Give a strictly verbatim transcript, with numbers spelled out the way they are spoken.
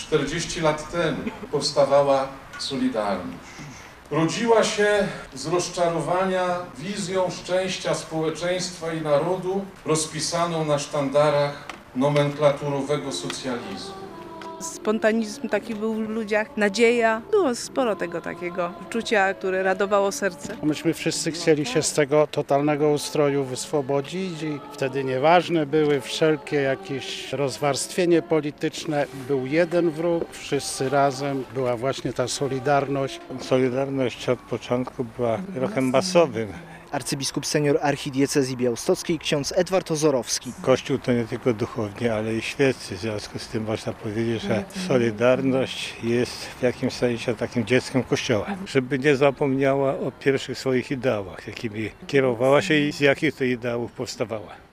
czterdzieści lat temu powstawała Solidarność. Rodziła się z rozczarowania wizją szczęścia społeczeństwa i narodu rozpisaną na sztandarach nomenklaturowego socjalizmu. Spontanizm taki był w ludziach, nadzieja. Było sporo tego takiego uczucia, które radowało serce. Myśmy wszyscy chcieli się z tego totalnego ustroju wyswobodzić i wtedy nieważne były wszelkie jakieś rozwarstwienie polityczne. Był jeden wróg, wszyscy razem. Była właśnie ta solidarność. Solidarność od początku była ruchem masowym. Arcybiskup senior archidiecezji białostockiej ksiądz Edward Ozorowski. Kościół to nie tylko duchowni, ale i świeccy. W związku z tym można powiedzieć, że Solidarność jest w jakimś sensie takim dzieckiem Kościoła. Żeby nie zapomniała o pierwszych swoich ideałach, jakimi kierowała się i z jakich to ideałów powstawała.